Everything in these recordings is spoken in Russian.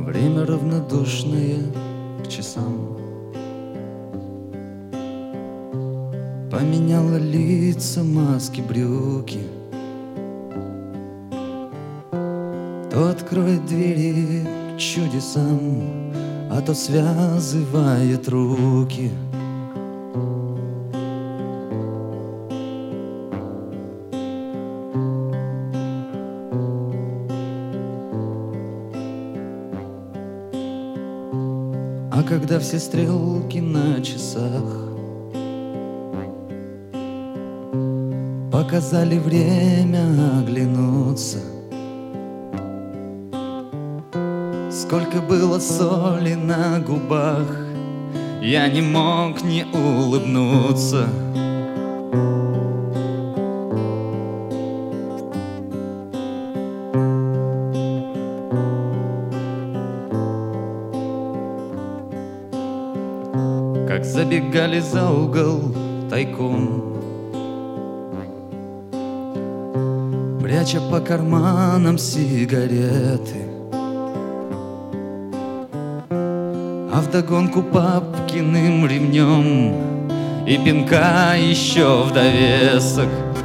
Время равнодушное к часам поменяло лица, маски, брюки. То откроет двери к чудесам, а то связывает руки. А когда все стрелки на часах показали время оглянуться, сколько было соли на губах, я не мог не улыбнуться. Как забегали за угол тайком, пряча по карманам сигареты, а вдогонку папкиным ремнем и пинка еще в довесок.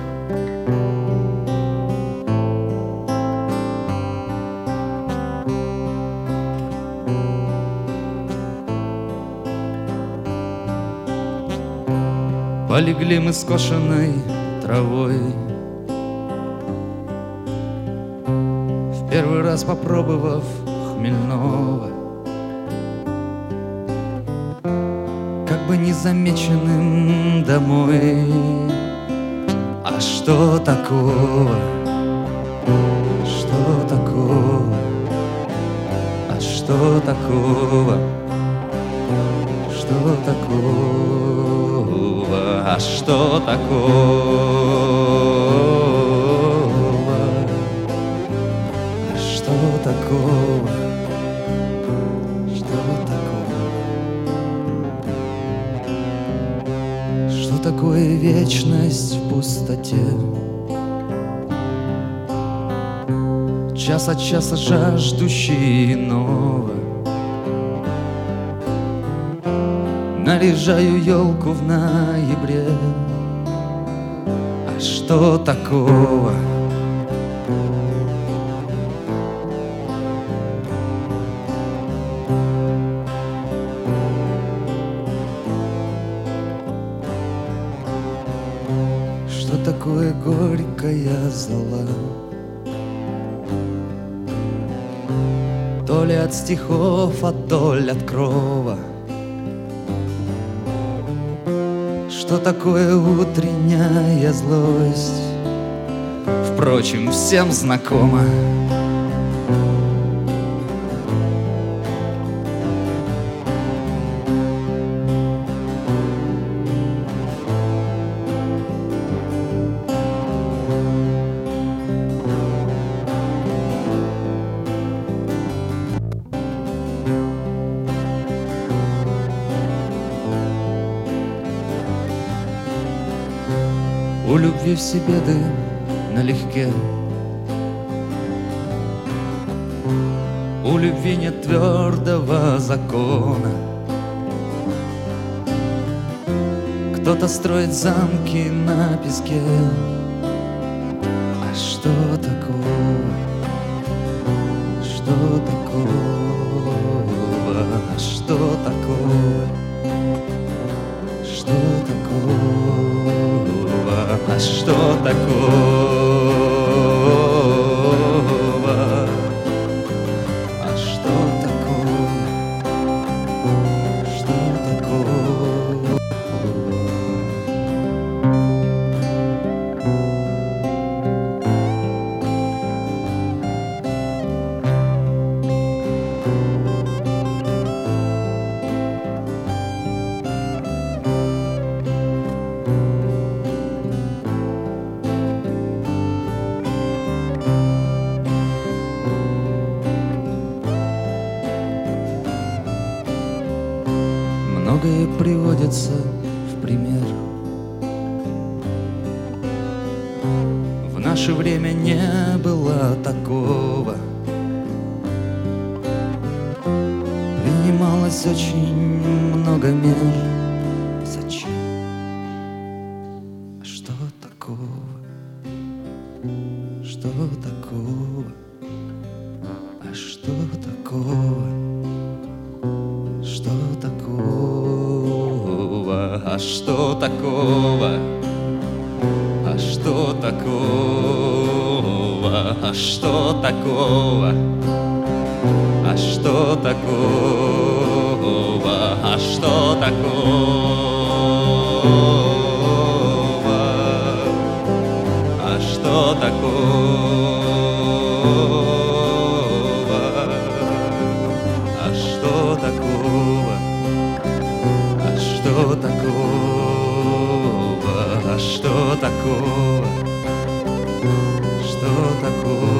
Полегли мы скошенной травой, в первый раз попробовав хмельного, как бы незамеченным домой. А что такого? Что такого? А что такого? Что такого? А что такого? А что такого? Что такого? Что такое вечность в пустоте? Час от часа жаждущий иного. Наряжаю елку в ноябре. А что такого? Что такое горькая зола? То ли от стихов, а то ли от крова. Что такое утренняя злость? Впрочем, всем знакомо. У любви все беды налегке, у любви нет твердого закона. Кто-то строит замки на песке. А что такого? Что такого? А что такого? Что такого? А что такого? А что такого? Что такого? Многое приводится в пример. В наше время не было такого. Здесь очень много мер. Зачем? А что такого? Что такого? А что такого? Что такого? А что такого? А что такого? А что такого? А что такого? А что такого? А что такого? А что такого? А что такого? А что такого? Что такого?